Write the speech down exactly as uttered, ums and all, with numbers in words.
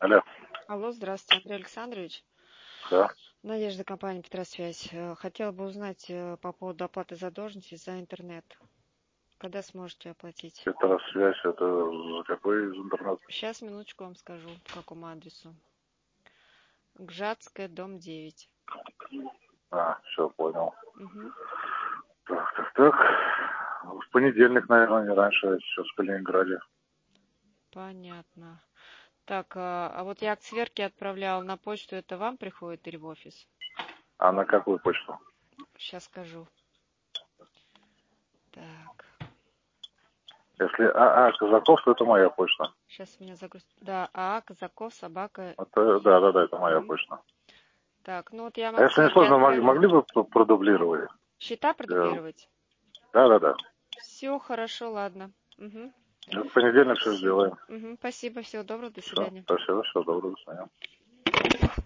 Алло. Алло, здравствуйте, Андрей Александрович. Да. Надежда, компания Петросвязь. Э, Хотела бы узнать э, по поводу оплаты задолженности за интернет. Когда сможете оплатить? Петросвязь, это за какой из интернет? Сейчас, минуточку, вам скажу, по какому адресу. Гжатская, дом девять. А, все, понял. Угу. Так, так, так. В понедельник, наверное, не раньше, я сейчас в Калининграде. Понятно. Так, а, а вот я акт сверки отправляла на почту. Это вам приходит или в офис? А на какую почту? Сейчас скажу. Так, Если АА Казаков, то это моя почта. сейчас меня загрузит. Да, А, Казаков, собака. Это, да, да, да, это моя Мгм. почта. Так, ну вот я вам А акт если не сверки сложно, мог- отправила. могли бы п- продублировать? Счета Э, продублировать? Да, да, да. Все хорошо, ладно. Угу. В понедельник все Все. сделаем. Угу. Спасибо, всего доброго, до Все, свидания. спасибо, всего доброго, до свидания.